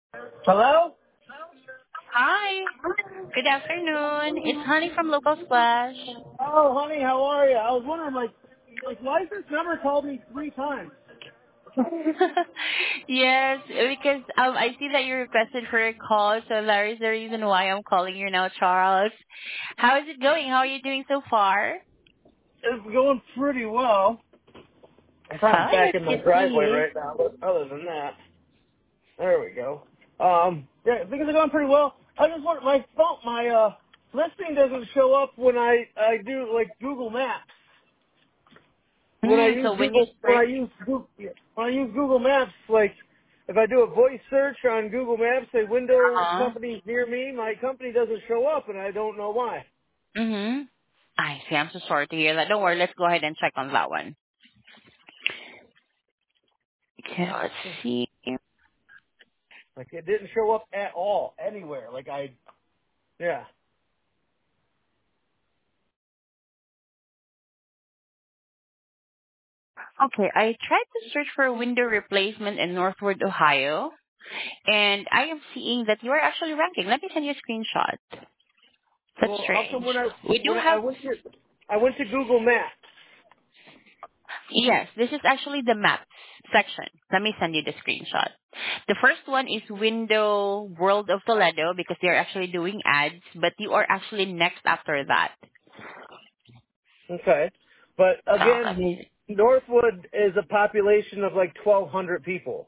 Hello? Hi. Good afternoon. It's Honey from Local Splash. Oh, honey, how are you? I was wondering, why has this number called me 3 times? Yes, because I see that you requested for a call, so that is the reason why I'm calling you now, Charles. How is it going? How are you doing so far? It's going pretty well. I'm kind of Hi, back that's in my good to driveway hear. right now, but other than that, there we go. Yeah, things are going pretty well. I just want my phone, listing doesn't show up when I do like Google Maps. So when you search, When I use Google Maps, like if I do a voice search on Google Maps, say window uh-huh. companies near me, my company doesn't show up, and I don't know why. Mm-hmm. I see. I'm so sorry to hear that. Don't worry. Let's go ahead and check on that one. Okay, let's see. Like it didn't show up at all anywhere. Yeah. Okay, I tried to search for a window replacement in Northwood, Ohio. And I am seeing that you are actually ranking. Let me send you a screenshot. That's Well, how come strange. when We do have, I went to Google Maps? yes, this is actually the maps section. Let me send you the screenshot. The first one is Window World of Toledo because they're actually doing ads, but you are actually next after that. Okay, but So again, let me, Northwood is a population of like 1,200 people.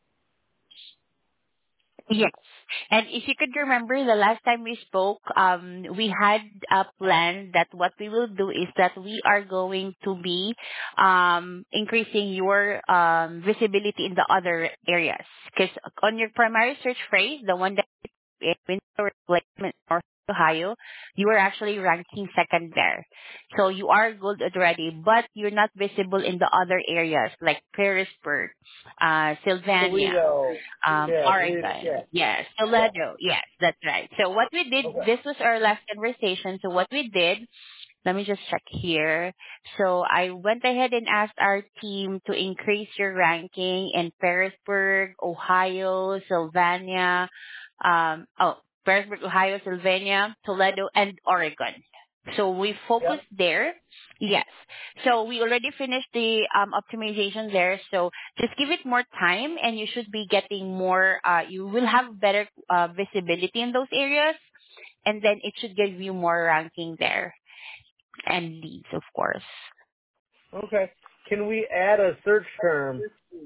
yes. And if you could remember the last time we spoke, we had a plan that what we will do is that we are going to be increasing your visibility in the other areas. Because on your primary search phrase, the one that in Windsor Replacement, North Ohio, you are actually ranking second there. So you are good already, but you're not visible in the other areas like Pearisburg, Sylvania, Toledo. Yeah, Toledo. Oregon. Yeah. Yes. Yeah. Toledo. Yes, that's right. So what we did, Okay. this was our last conversation. So what we did, let me just check here. So I went ahead and asked our team to increase your ranking in Pearisburg, Ohio, Sylvania, Pearisburg, Ohio, Sylvania, Toledo, and Oregon. So we Yep. focused there. Yes. So we already finished the optimization there. So just give it more time and you should be getting more, you will have better visibility in those areas and then it should give you more ranking there and leads, of course. Okay. Can we add a search term?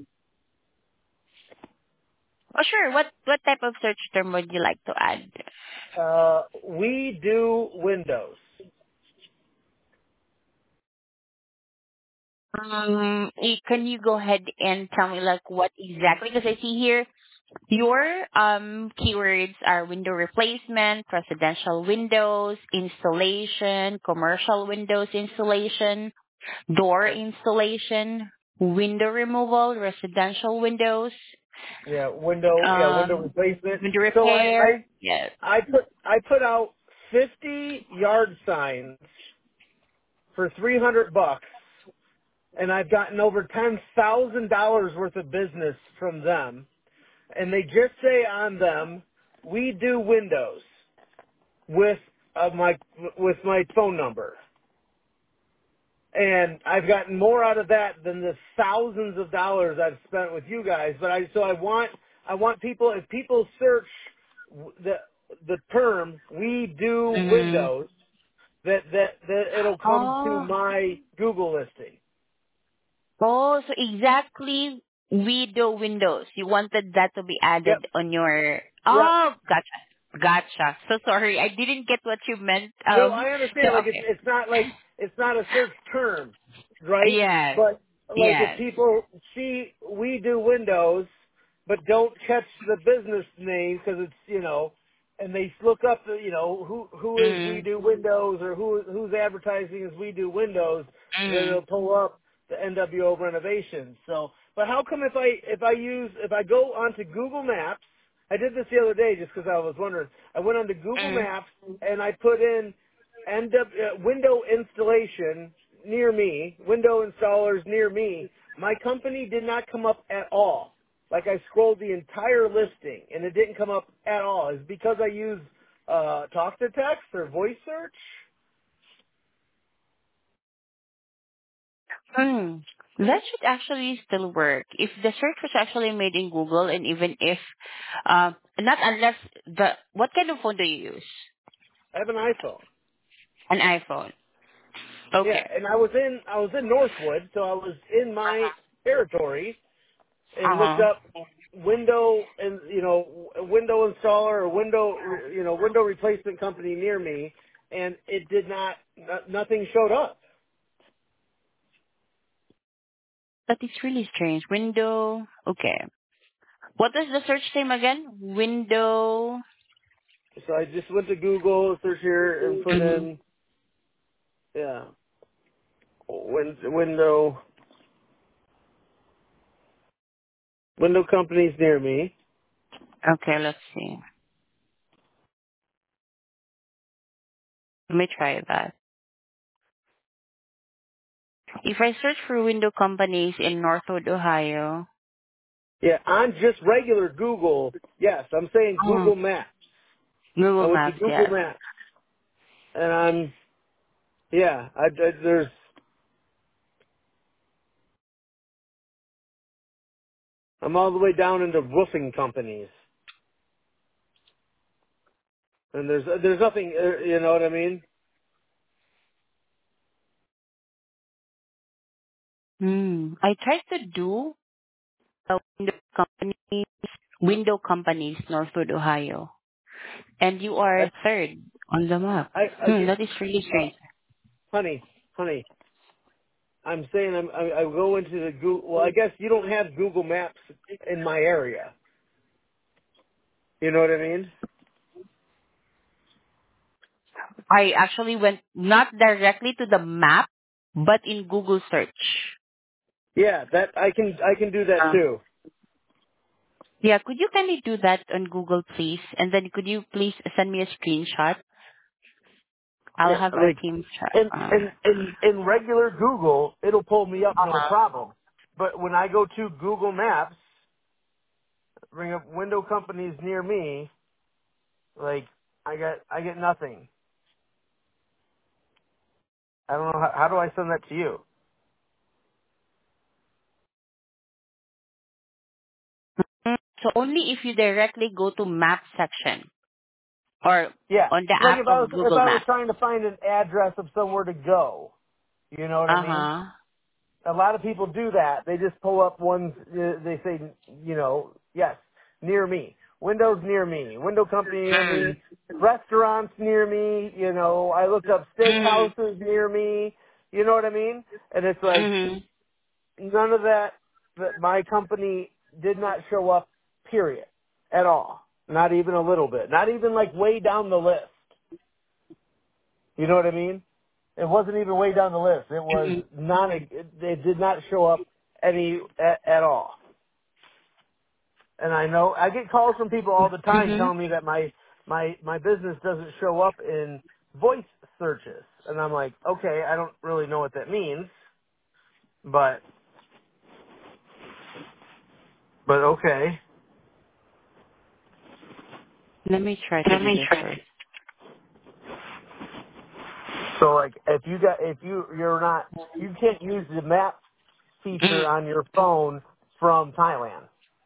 Oh, sure. What type of search term would you like to add? We do Windows. Can you go ahead and tell me like what exactly? Because I see here your keywords are window replacement, residential windows, installation, commercial windows installation, door installation, window removal, residential windows, Window replacement. window So repair. Yes. I put out 50 yard signs for $300, and I've gotten over $10,000 worth of business from them. And they just say on them, "We do Windows," with my phone number. And I've gotten more out of that than the thousands of dollars I've spent with you guys. But I want people, if people search the term "we do Mm-hmm. Windows," that it'll come to Oh, my Google listing. oh, so exactly video windows. You wanted that to be Yep. added on your. Yep. Oh, gotcha. So sorry, I didn't get what you meant. No, I So understand. Like okay. it's not a search term, right? Yes, But like if yes. people see "we do Windows," but don't catch the business name because it's and they look up who is "we Mm, do Windows" or who's advertising as "we do Windows," then mm, it'll pull up the NWO renovations. So, but how come if I go onto Google Maps? I did this the other day just because I was wondering. I went onto Google mm, Maps and I put in window installation near me, window installers near me. My company did not come up at all. like I scrolled the entire listing and it didn't come up at all. Is it because I use talk to text or voice search? Hmm. That should actually still work. If the search was actually made in Google, and even if, not unless what kind of phone do you use? I have an iPhone. An iPhone. Yeah, Okay. and I was in Northwood, so I was in my territory and looked Uh-huh. up window and window installer or window replacement company near me, and it did not nothing showed up. That is really strange. Window. Okay. What is the search name again? Window. So I just went to Google, search here, and put Mhm. in yeah window window companies near me. Okay, let's see. Let me try that. If I search for window companies in Northwood, Ohio. Yeah, on just regular Google. Yes, I'm saying Oh, Google Maps. I Google went to Maps, Google yes. Maps, and there's I'm all the way down into roofing companies, and there's nothing. You know what I mean? I tried to do a window companies, Northwood, Ohio. And you are That's third on the map. I get, That is really strange. honey, honey. I'm saying I go into the Google. Well, I guess you don't have Google Maps in my area. You know what I mean? I actually went not directly to the map, but in Google search. Yeah, that I can do that Uh, too. yeah, could you kindly do that on Google, please? And then could you please send me a screenshot? I'll Yeah, have our like team check. in regular Google, it'll pull me up no Uh-huh. problem. But when I go to Google Maps, bring up window companies near me, like I get nothing. I don't know how do I send that to you? So only if you directly go to map section or Yeah, on the like app if of I Google was Maps. trying to find an address of somewhere to go, you know what I mean? Uh-huh. A lot of people do that. They just pull up ones. They say, yes, near me, windows near me, window company near me, restaurants near me. I looked up Mm-hmm. steakhouses near me. You know what I mean? And it's like Mm-hmm. none of that. That my company did not show up. Period. At all. Not even a little bit. Not even like way down the list. You know what I mean? It wasn't even way down the list. It was not. It did not show up at all. And I know I get calls from people all the time Mm-hmm. telling me that my business doesn't show up in voice searches, and I'm like, okay, I don't really know what that means, but okay. Let me try to do this first. So like, you can't use the map Mm. feature on your phone from Thailand,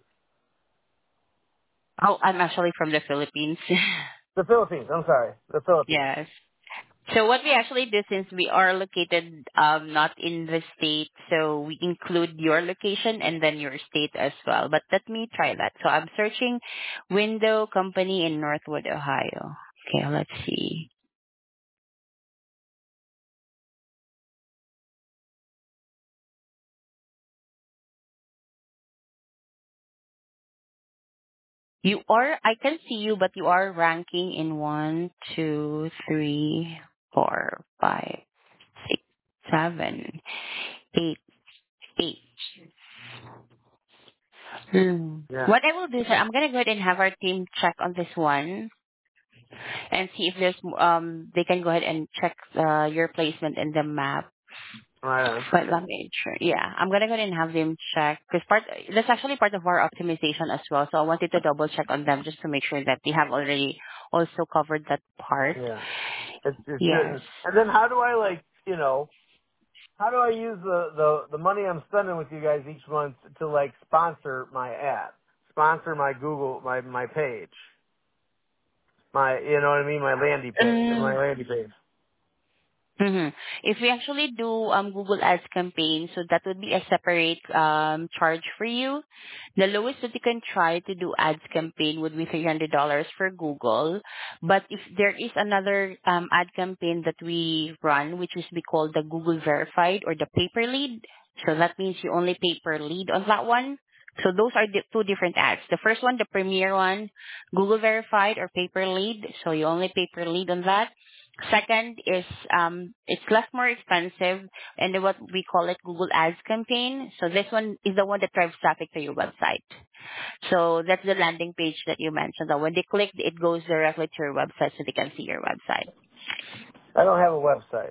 Oh, I'm actually from the Philippines. the Philippines. I'm sorry, the Philippines. Yes. So what we actually do, since we are located not in the state, so we include your location and then your state as well. But let me try that. So I'm searching window company in Northwood, Ohio. Okay, let's see. I can see you, but you are ranking in 1, 2, 3, 4, 5, 6, 7, 8, 8. Yeah. What I will do is I'm gonna go ahead and have our team check on this one and see if they can go ahead and check your placement in the map. Right on. But let me try. Yeah, I'm gonna go ahead and have them check because that's actually part of our optimization as well. So I wanted to double check on them just to make sure that they have already also covered that part. Yeah. It Yes. shouldn't. And then how do I like, how do I use the money I'm spending with you guys each month to like sponsor my ad, sponsor my Google, my page, you know what I mean, my landing page. Mm-hmm. If we actually do Google Ads campaign, so that would be a separate charge for you. The lowest that you can try to do ads campaign would be $300 for Google. But if there is another ad campaign that we run, which is we call the Google Verified or the pay per lead, so that means you only pay per lead on that one. So those are the two different ads. The first one, the premier one, Google Verified or pay per lead. So you only pay per lead on that. Second is it's less more expensive and then what we call it Google Ads campaign. So this one is the one that drives traffic to your website. So that's the landing page that you mentioned. That when they click, it goes directly to your website so they can see your website. I don't have a website.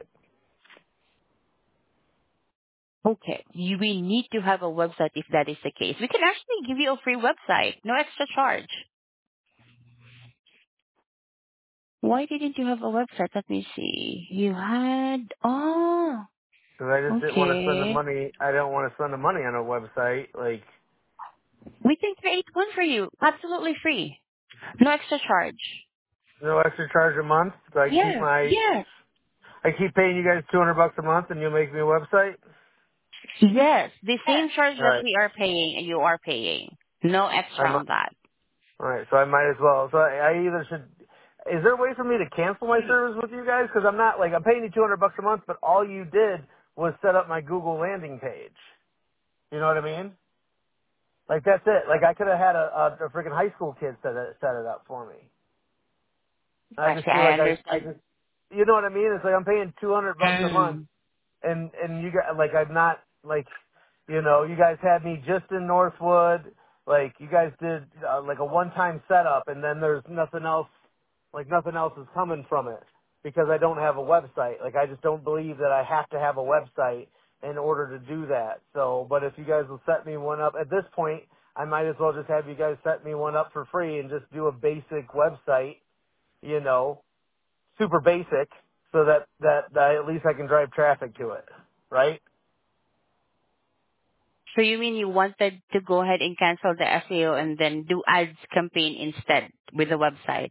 Okay, we need to have a website if that is the case. We can actually give you a free website, no extra charge. Why didn't you have a website? Let me see. You had, oh, Because I just didn't want to spend the okay. money. I don't want to spend the money on a website. Like, We can create one for you, absolutely free. No extra charge. no extra charge a month. So Yeah. Yes. I keep paying you guys $200 a month, and you'll make me a website. Yes. The same charge All that right. we are paying and you are paying. No extra I'm on all that. right. So I might as well. So I either should. Is there a way for me to cancel my service with you guys? Because I'm not like I'm paying you $200 a month, but all you did was set up my Google landing page. You know what I mean? Like that's it. Like I could have had a freaking high school kid set it up for me. I just Actually, feel I like I understand. just, you know what I mean? It's like I'm paying $200 a month, Mm. and you guys like I'm not like, you guys had me just in Northwood. Like you guys did like a one-time setup, and then there's nothing else. Like nothing else is coming from it because I don't have a website. Like I just don't believe that I have to have a website in order to do that. So, but if you guys will set me one up at this point, I might as well just have you guys set me one up for free and just do a basic website, you know, super basic, so that at least I can drive traffic to it, right? So you mean you wanted to go ahead and cancel the SEO and then do ads campaign instead with the website?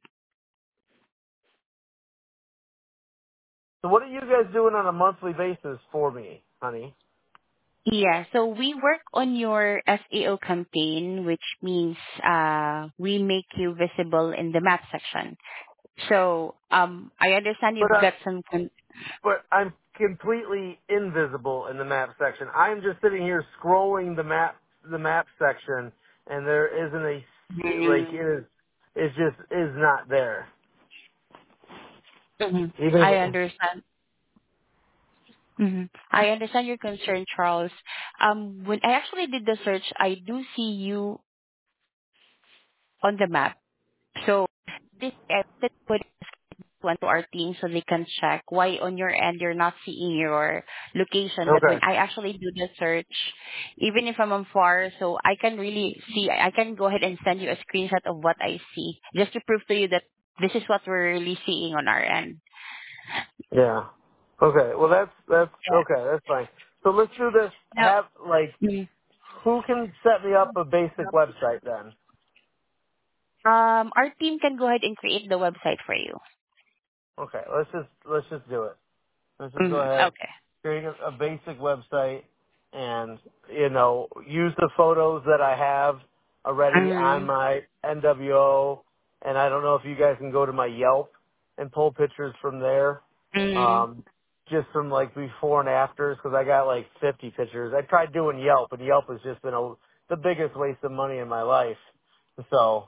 So what are you guys doing on a monthly basis for me, honey? Yeah, so we work on your SEO campaign, which means we make you visible in the map section. So I understand But you've got some. but I'm completely invisible in the map section. I'm just sitting here scrolling the map section, and there isn't like Mhm. it just is not there. Mhm. Even if I understand. I understand your concern, Charles. When I actually did the search, I do see you on the map. So this let's put one to our team so they can check why on your end you're not seeing your location. But when okay, I actually do the search, even if I'm on far, so I can really see, I can go ahead and send you a screenshot of what I see just to prove to you that this is what we're really seeing on our end. yeah, okay. Well, that's okay. That's fine. So let's do this. Yeah. Have like Now, who can set me up a basic website then? our team can go ahead and create the website for you. Okay, let's just do it. Let's just go ahead, Okay. create a basic website, and use the photos that I have already on Mm-hmm. my NWO. And I don't know if you guys can go to my Yelp and pull pictures from there, Mm-hmm. um, just from like before and afters, because I got like 50 pictures. I tried doing Yelp, and Yelp has just been the biggest waste of money in my life. So.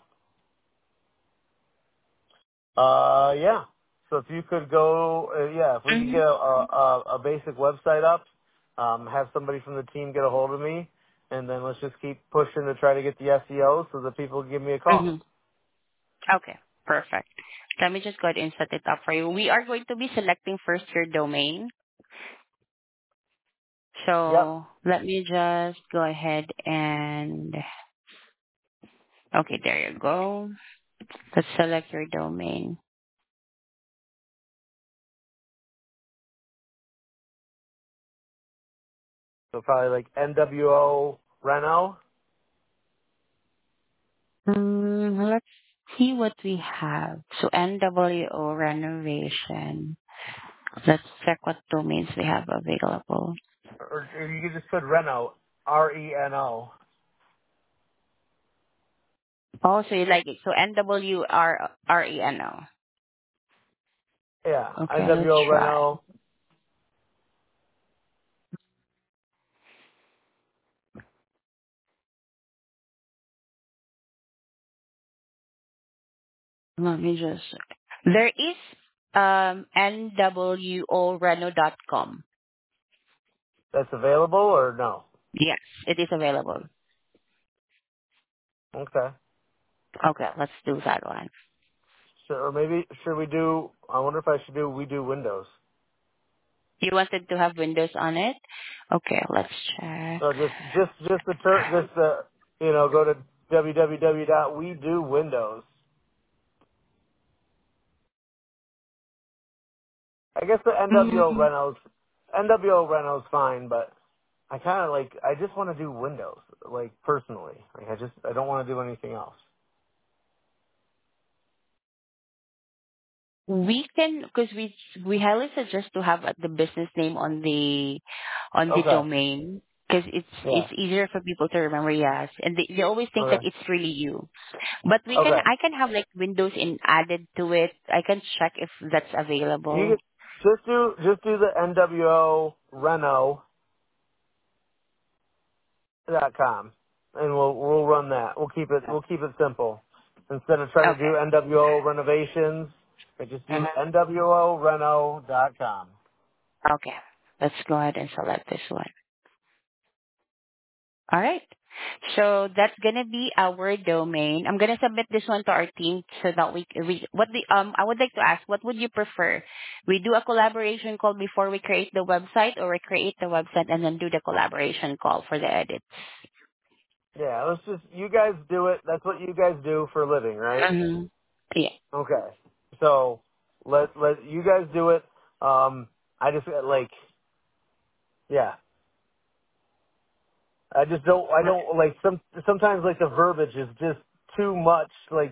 Yeah. So if you could go, if we could get a basic website up, have somebody from the team get a hold of me, and then let's just keep pushing to try to get the SEO so that people give me a call. Mm-hmm. Okay, perfect. Let me just go ahead and set it up for you. We are going to be selecting first your domain. Yep. So let me just go ahead and okay, there you go. Let's select your domain. So probably like NWO Reno. Let's see what we have. So NWO renovation. Let's check what domains we have available. Or you could just put Reno, Reno. Oh, so you like it. So NWRRENO. Yeah, Okay, let's NWO try. Reno. Let me just. There is NWOReno.com. That's available or no? Yes, it is available. Okay. Okay, let's do that one. So, or maybe should we do? I wonder if I should do. We do Windows. You wanted to have Windows on it? Okay, let's check. So go to www.wedowindows. I guess the Mm, NWO Renos fine, but I kind of I just want to do Windows, like personally. I don't want to do anything else. we can, because we highly suggest to have the business name on the Okay. domain because Yeah. it's easier for people to remember. Yes, and they always think that Okay. it's really you. But Okay. I can have like Windows in added to it. I can check if that's You available. could just do the NWO Reno.com, and we'll run that. We'll keep it simple. Instead of trying to Okay. do NWO renovations, I just do Mhm. NWOReno.com. Okay. Let's go ahead and select this one. All right. So that's gonna be our domain. I'm gonna submit this one to our team so that we what the I would like to ask, what would you prefer? We do a collaboration call before we create the website, or we create the website and then do the collaboration call for the edit? Yeah, you guys do it. That's what you guys do for a living, right? Mm-hmm. Yeah. Okay. So let you guys do it. I just yeah. I don't sometimes the verbiage is just too much,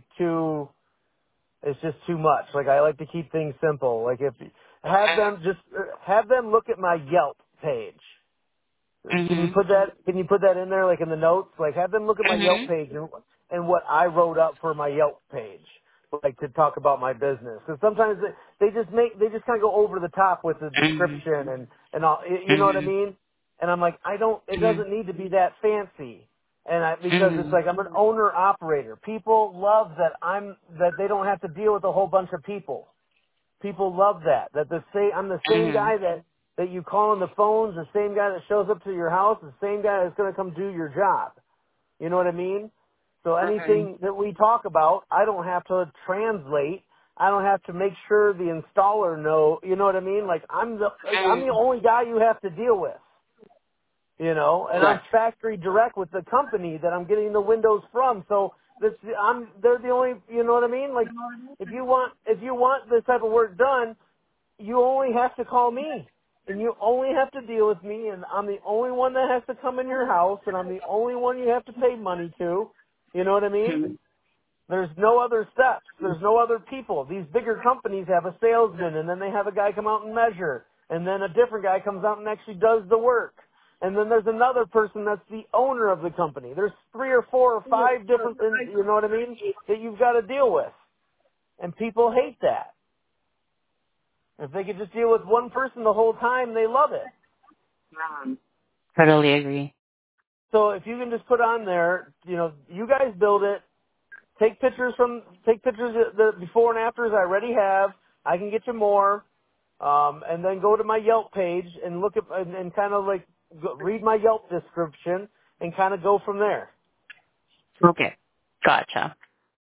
it's just too much. I like to keep things simple. If have them look at my Yelp page. Mm-hmm. Can you put that in there, in the notes? Have them look at my Yelp Mm-hmm. page and what I wrote up for my Yelp page, to talk about my business. Because sometimes they just kind of go over the top with the description and all. You know what I Mm-hmm. mean? And I'm like, it Mm-hmm. doesn't need to be that fancy. Because it's Mm-hmm. I'm an owner operator. People love that they don't have to deal with a whole bunch of people. People love that. I'm the same Mm-hmm. guy that you call on the phones, the same guy that shows up to your house, the same guy that's going to come do your job. You know what I mean? So anything that we talk about, I don't have to translate. I don't have to make sure the installer know. You know what I mean? I'm the only guy you have to deal with. And I'm Correct. factory direct with the company that I'm getting the windows from. So they're the only. You know what I mean? If you want this type of work done, you only have to call me. And you only have to deal with me, and I'm the only one that has to come in your house, and I'm the only one you have to pay money to. You know what I mean? There's no other steps. There's no other people. These bigger companies have a salesman, and then they have a guy come out and measure, and then a different guy comes out and actually does the work. And then there's another person that's the owner of the company. There's 3 or 4 or 5 different, you know what I mean, that you've got to deal with. And people hate that. If they could just deal with one person the whole time, they love it. Totally agree. So if you can just put on there, you guys build it, take pictures of the before and afters I already have. I can get you more, and then go to my Yelp page and look at and kind of read my Yelp description and kind of go from there. Okay. Gotcha.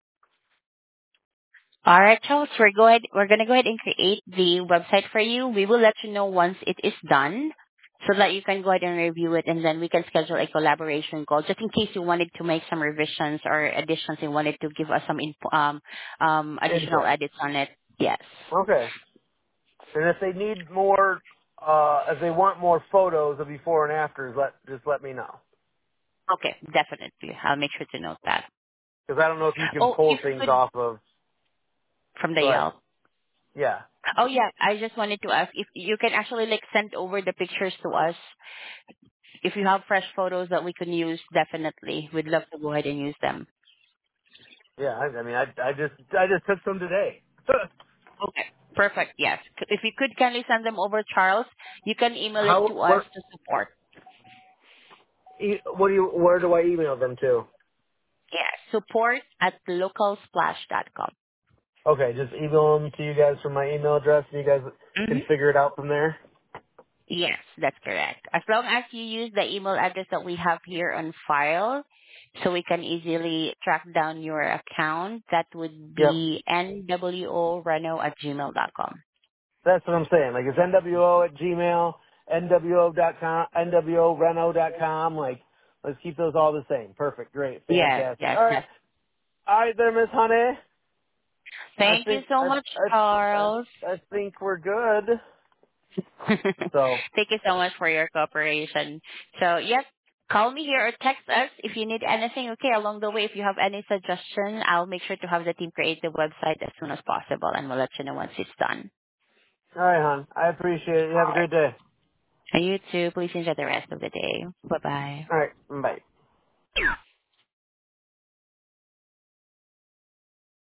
All right, Charles, we're gonna go ahead and create the website for you. We will let you know once it is done. so that you can go ahead and review it, and then we can schedule a collaboration call just in case you wanted to make some revisions or additions and wanted to give us some additional Input. edits on it. Yes. Okay. And if they need more, if they want more photos of before and afters, just let me know. Okay, definitely. I'll make sure to note that. Because I don't know if you can Oh, pull if you things could, off of. from the Go ahead. Yelp. Yeah. Oh yeah, I just wanted to ask if you can actually like send over the pictures to us. If you have fresh photos that we can use, definitely. We'd love to go ahead and use them. Yeah. I mean, I just took some today. Okay. Perfect. Yes. If you could kindly send them over, Charles, you can email it How? to us to support. Where do I email them to? Yes. Support at localsplash.com. Okay, just email them to you guys from my email address, and you guys Mm-hmm. can figure it out from there. Yes, that's correct. As long as you use the email address that we have here on file, so we can easily track down your account, that would Yep. be nworeno@gmail.com. That's what I'm saying. Like it's NWO at Gmail, NWO.com, NWOReno.com. Like, let's keep those all the same. Perfect. Great. Yes, Fantastic. yes, All right. yes. All right there, Miss Honey. I Thank you think so much, Charles. I think we're good. So, Thank you so much for your cooperation. So, yep, call me here or text us if you need anything. Okay, along the way, if you have any suggestion, I'll make sure to have the team create the website as soon as possible, and we'll let you know once it's done. all right, hon. I appreciate it. You have a great day. And you too. Please enjoy the rest of the day. Bye-bye. All right. Bye.